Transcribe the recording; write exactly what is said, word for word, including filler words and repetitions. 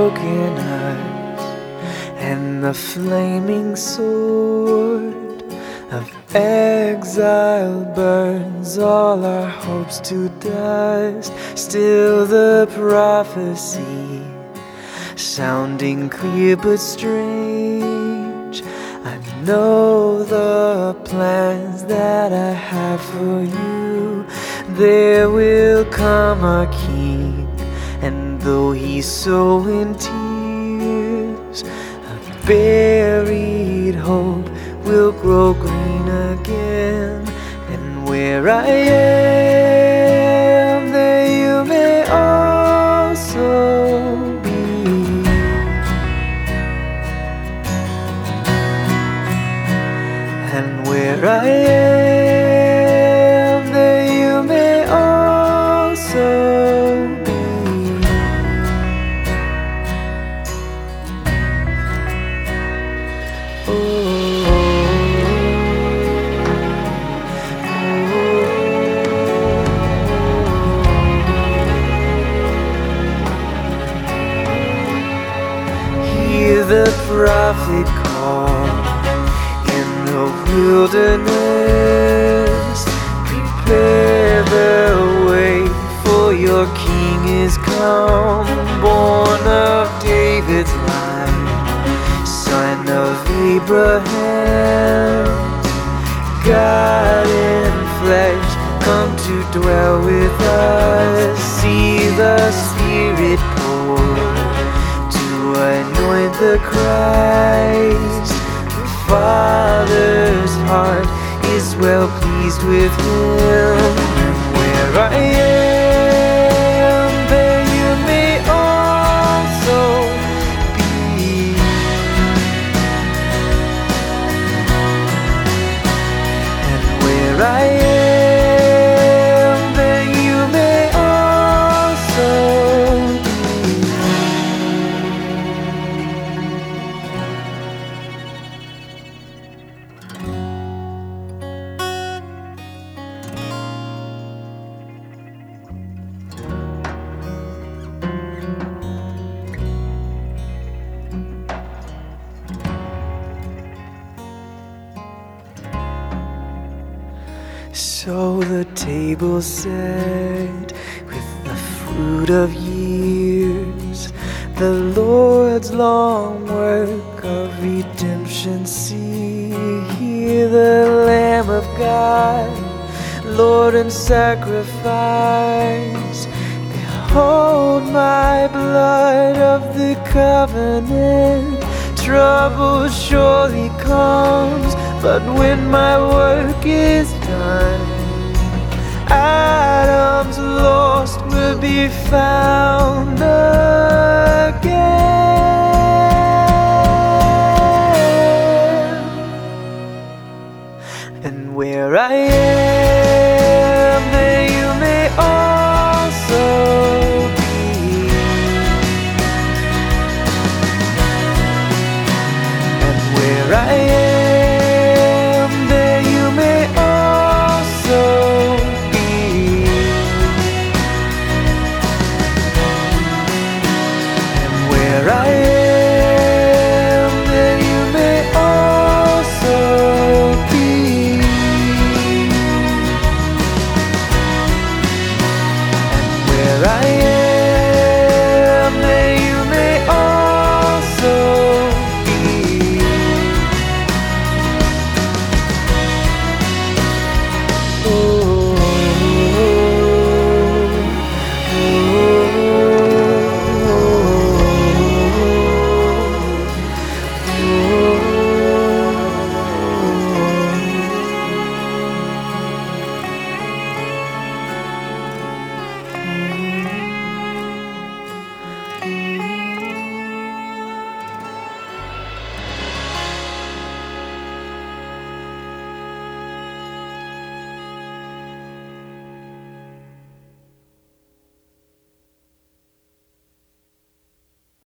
broken hearts, and the flaming sword of exile burns all our hopes to dust. Still the prophecy sounding clear but strange. I know the plans that I have for you. There will come a king, and though he's so in tears, a buried hope will grow green again. And where I am, there you may also be. And where I am, there you may also be. Oh, hear the prophet call in the wilderness. Prepare the way, for your king is come, born of David's line, son of Abraham. God in flesh, come to dwell with us. See the Spirit pour to anoint the Christ. The Father's heart is well pleased with him. And where I am, there you may also be. And where I am, there you may also So the table set with the fruit of years, the Lord's long work of redemption see. Hear the Lamb of God, Lord and sacrifice. Behold my blood of the covenant. Trouble surely comes, but when my work is done, Adam's lost will be found again.